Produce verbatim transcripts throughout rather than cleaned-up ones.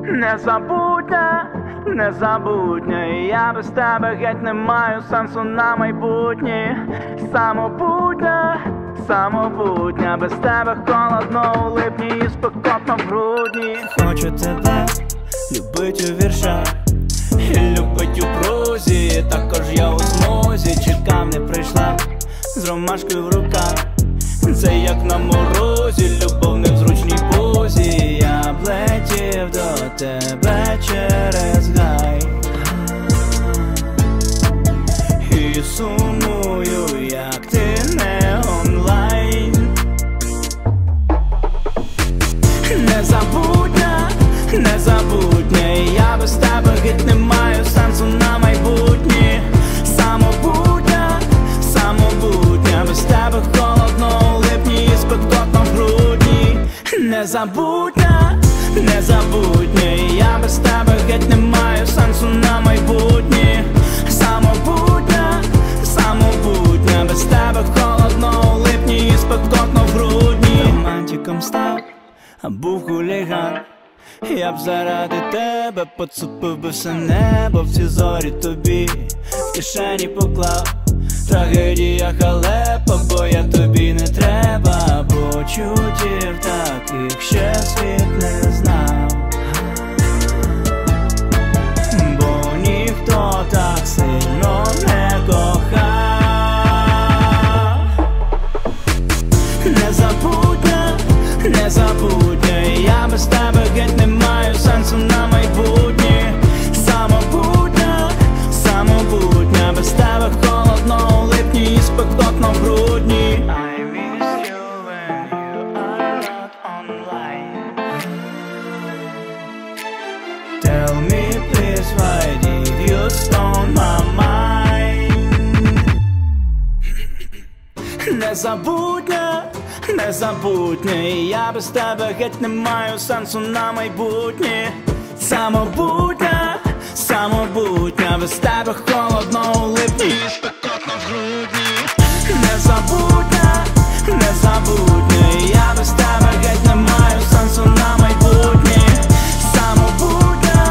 Незабутня, незабутня, і я без тебе геть не маю сенсу на майбутнє. Самобутня, самобутня, без тебе холодно у липні і спекотно в грудні. Хочу тебе любить у віршах і любить у прозі. Також я у змозі, чекав, не прийшла з ромашкою в руках. Це як на морозі, любов не в зручній позі. Я б летів до тебе через гай і сумую, як ти не онлайн. Незабутня, незабутня, і я без тебе геть не маю сенсу на майбутнє. Самобутня, самобутня, без тебе холодно у липні і спекотно в грудні. Незабутня, незабутня, і я без тебе геть не маю сенсу на майбутнє. Самобутня, самобутня, без тебе холодно у липні і спекотно в грудні. Романтиком став, а був хуліган. Я б заради тебе поцупив би все небо, в ці зорі тобі в кишені поклав. Трагедія халепа, бо я тобі не треба. Почуттів таких ще світ не знав, бо ніхто так сильно не кохав. Незабутня, незабутня, і я без тебе геть не маю сенсу на майбутнє. Самобутня, самобутня, без тебе холодно у липні і спекотно в грудні. I miss you when you are not online. Tell me please, why did you stone my mind? Незабутня, незабутня, і я без тебе геть не маю сенсу на майбутнє. Самобутня, самобутня, без тебе холодно у липні і спекотно в грудні. Незабутня, незабутня, і я без тебе геть не маю сенсу на майбутнє. Самобутня,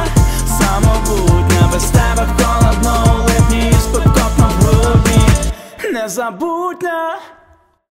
самобутня, без тебе холодно у липні і спекотно в грудні. Незабутня.